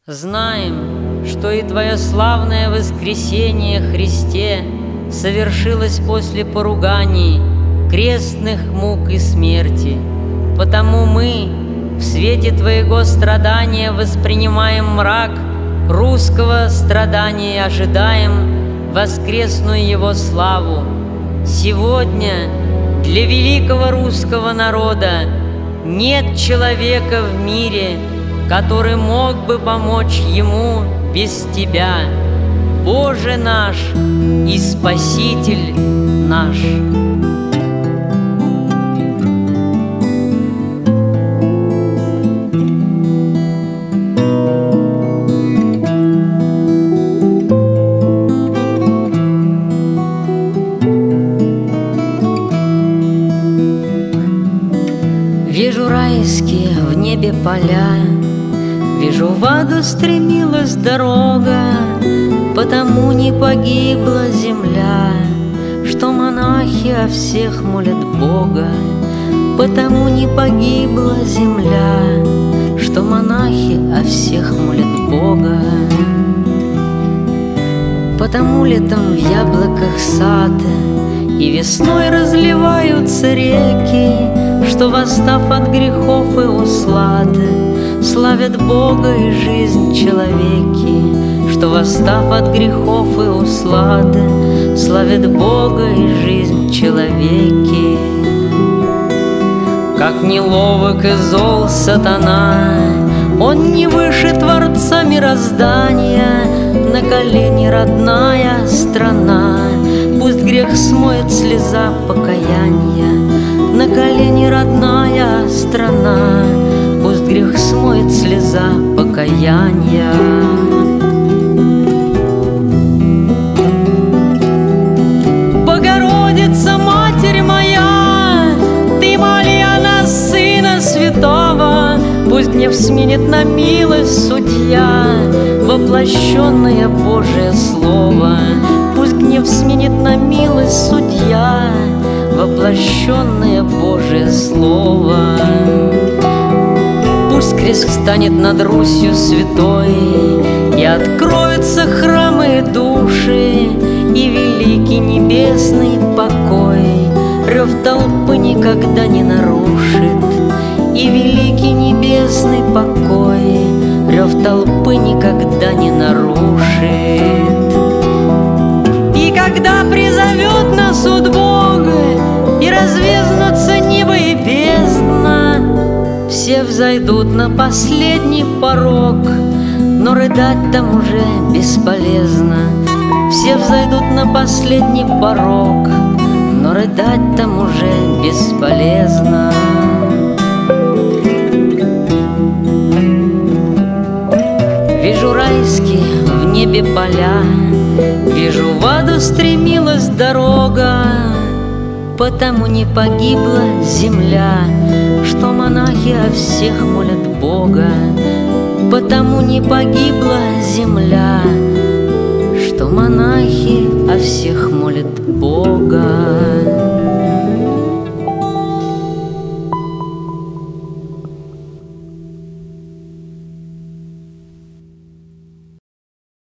Знаем, что и Твое славное воскресение, Христе, совершилось после поруганий, крестных мук и смерти. Потому мы в свете Твоего страдания воспринимаем мрак русского страдания и ожидаем воскресную Его славу. Сегодня для великого русского народа нет человека в мире, который мог бы помочь ему без Тебя, Боже наш и Спаситель наш. Вижу райские в небе поля, вижу, в аду стремилась дорога, потому не погибла земля, что монахи о всех молят Бога. Потому не погибла земля, что монахи о всех молят Бога. Потому летом в яблоках сад и весной разливаются реки, что, восстав от грехов и услад, славят Бога и жизнь человеки, что, восстав от грехов и услад, славят Бога и жизнь человеки. Как неловок и зол сатана, он не выше Творца мироздания. На колени, родная страна, пусть грех смоет слеза покаяния. На колени, родная страна, пусть грех смоет слеза покаяния. Богородица, Матерь моя, Ты моли о нас, Сына Святого, пусть гнев сменит на милость судья, воплощенное Божие Слово. Пусть гнев сменит на милость судья, воплощенное Божие Слово. Пусть крест встанет над Русью святой, и откроются храмы и души, и великий небесный покой рев толпы никогда не нарушит. И великий небесный покой рев толпы никогда не нарушит. И когда призовет нас суд Бога, и развезнутся небо и бездна, все взойдут на последний порог, но рыдать там уже бесполезно. Все взойдут на последний порог, но рыдать там уже бесполезно. Вижу райские в небе поля, вижу, в аду стремилась дорога, потому не погибла земля, что монахи о всех молят Бога. Потому не погибла земля, что монахи о всех молят Бога.